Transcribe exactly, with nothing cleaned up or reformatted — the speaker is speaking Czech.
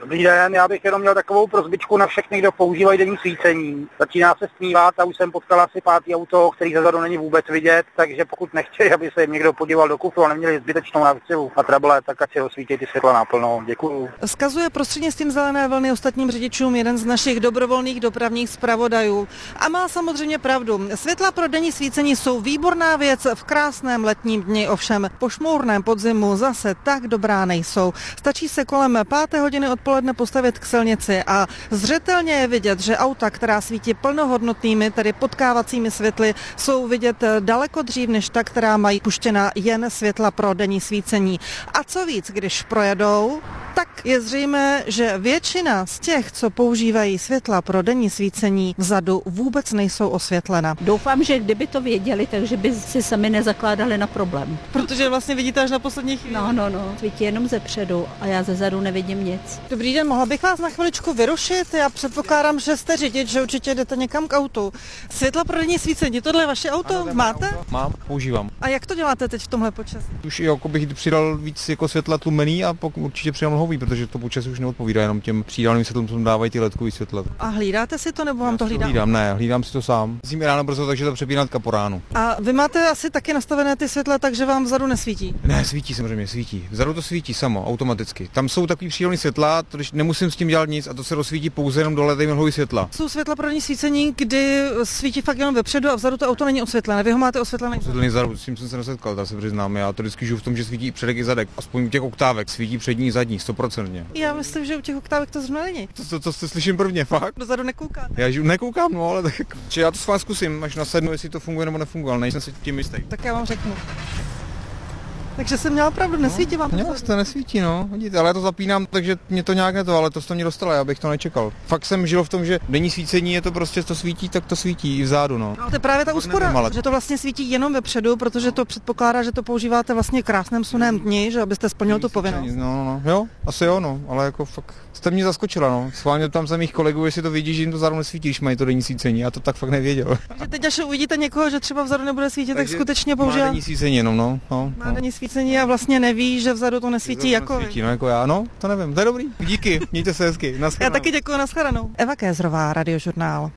Dobrý den, já bych jenom měl takovou prosbičku na všechny, kdo používají denní svícení. Začíná se stmívat a už jsem potkal asi pátý auto, který zezadu není vůbec vidět, takže pokud nechtějí, aby se jim někdo podíval do kufru a neměli zbytečnou návštěvu a trable, tak ať si rozsvítí ty světla naplno. Děkuju. Vzkazuje prostřednictvím zelené vlny ostatním řidičům jeden z našich dobrovolných dopravních zpravodajů. A má samozřejmě pravdu. Světla pro denní svícení jsou výborná věc v krásném letním dni, ovšem po šmourném podzimu zase tak dobrá nejsou. Stačí se kolem páté hodiny odpoledne postavit k silnici a zřetelně je vidět, že auta, která svítí plnohodnotnými, tedy potkávacími světly, jsou vidět daleko dřív než ta, která mají puštěna jen světla pro denní svícení. A co víc, když projedou, tak je zřejmé, že většina z těch, co používají světla pro denní svícení, vzadu vůbec nejsou osvětlena. Doufám, že kdyby to věděli, takže by si sami nezakládali na problém. Protože vlastně vidíte až na poslední chvíli. No, no, no. Svítí jenom ze předu a já ze zadu nevidím nic. Dobrý den, mohla bych vás na chviličku vyrušit? Já předpokládám, že jste řidič, že určitě jdete někam k autu. Světla pro denní svícení, tohle je vaše auto? Ano, máte? Auto. Mám, používám. A jak to děláte teď v tomhle počasí? Už jako bych přidal víc jako světla tlumený a pokud určitě přidám lhový, protože to počasí už neodpovídá jenom těm přídavným světlům, co dávají ty ledkový světla. A hlídáte si to, nebo vám Já to hlídá? Hlídám, ne, hlídám si to sám. Zím ráno brzo, takže to přepínatka po ránu. A vy máte asi taky nastavené ty světla, takže vám vzadu nesvítí? Ne, svítí samozřejmě, svítí. Vzadu to svítí samo, automaticky. Tam jsou takový přírodní světla, když nemusím s tím dělat nic a to se rozsvítí pouze jenom dole mlhový světla. Jsou světla pro denní svícení, kdy svítí fakt jenom vepředu a vzadu to auto není osvětlené. Vy ho máte osvětlené? Osvětlený vzadu, s tím jsem se nesetkal, tak se přiznám. Já to vždycky žiju v tom, že svítí i předek i zadek. Aspoň u těch oktávek svítí přední i zadní, sto procent. Já myslím, že u těch oktávek to zrovna není. To, to, to, to slyším prvně, fakt? Dozadu nekoukáte. Já žiju, nekoukám, no, ale tak. Či já to s vámi zkusím, až nasednu, jestli to funguje nebo nefunguje, ale nejsem si tím jistý. Tak já vám řeknu. Takže jsem měla pravdu, nesvítí vám to? Měla jste, nesvítí, no, vidíte, ale já to zapínám, takže mě to nějak neto, ale to jste mě dostala, já bych to nečekal. Fakt jsem žil v tom, že denní svícení je to prostě, to svítí, tak to svítí i vzadu, no. No, to je právě ta úspora, nevím, ale... že to vlastně svítí jenom vepředu, protože to předpokládá, že to používáte vlastně krásném slunném dni, že abyste splnil tu povinnost. No, no, no, jo, asi jo, no, ale jako fakt jste mě zaskočila, no. Schválně tam jsem mých kolegů, jestli to vidí, že jim to zároveň nesvítí, když mají to denní svícení, já to tak fakt nevěděl. Takže teď, až uvidíte někoho, že třeba vzadu nebude svítit, Takže tak skutečně používá. Má denní svícení jenom, no, no. Má denní svícení a vlastně neví, že vzadu to nesvítí jako vy. Nesvítí, no, jako já, no, to nevím, to je dobrý. Díky, mějte se hezky. Já taky děkuji, nashledanou. Eva Kézrová, Radiožurnál.